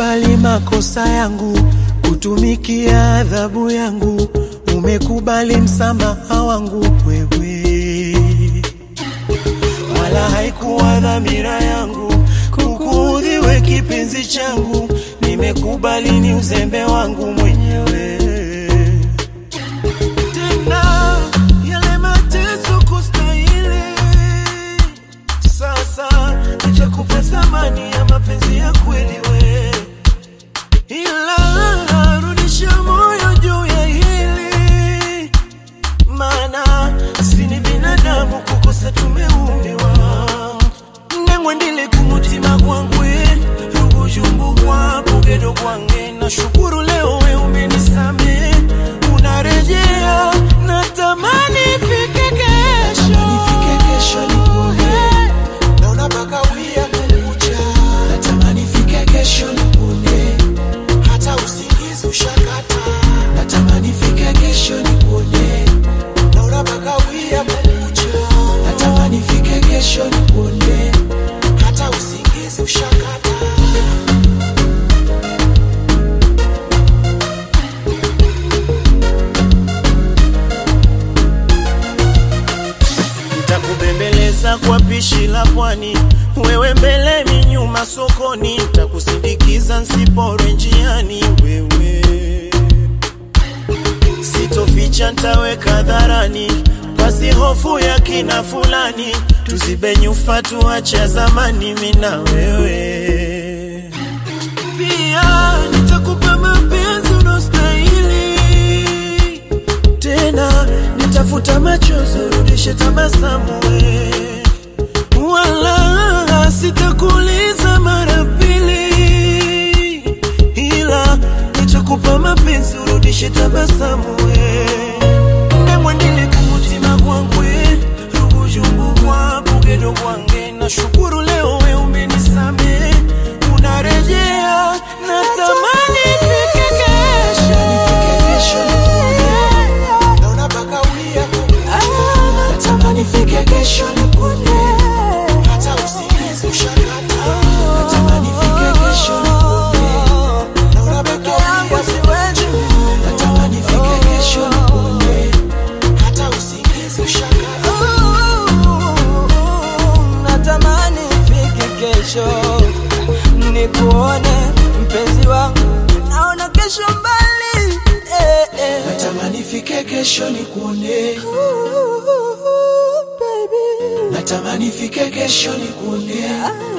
Umekubali makosa yangu, kutumikia adhabu yangu, umekubali msamaha wangu wewe. Wala haikuwa dhamira yangu kukuudhi we kipenzi changu, nimekubali ni uzembe wangu mwenyewe. Tena yale mateso kustahili, sasa nitakupa thamani ya mapenzi ya kweli we. Ila rudisha moyo juu ya hili, maana sini binadamu kukosa tumeumbiwa. Nengwendile kumutima kwangu rugujumbu kwa kugedo kwange, na shukuru leo we umenisame, unarejea. Natamani ifike kesho, naona baka wia kukucha. Natamani ifike kesho nikuone, hata usingizi ushakata. Natamani ifike kesho nikuone, naona baka wia kukucha. Natamani ifike kesho nikuone, hata usingizi ushakata. Nitakubembeleza kwa pishi la pwani, wewe mbele mi nyuma sokoni, nitakusindikiza nsipore njiani wewe. Sitoficha ntaweka hadharani, pasi hofu ya kina fulani, tuzibe nyufa tuache zamani mina wewe. Pia nitakupa mapenzi unostahili, tena nitafuta machozi rudishe tabasamu we. Wala sitakuuliza mara pili, ila nitakupa mapenzi urudishe tabasamu we. Nemwendile kumutima kwangu rugujumbu kwa kugedo kwange, na shukuru leo we umenisame, unarejea. Natamani ifike kesho, naona baka wia kukucha. Natamani ifike kesho nikuone, hata usingizi ushakata. Natamani ifike kesho nikuone, naona baka wia kukucha. Natamani ifike kesho nikuone, hata usingizi ushakata. Natamani ifike kesho nikuone mpenzi wangu, naona kesho mbali. Natamani ifike kesho nikuone, Baby, natamani ifike kesho nikuone.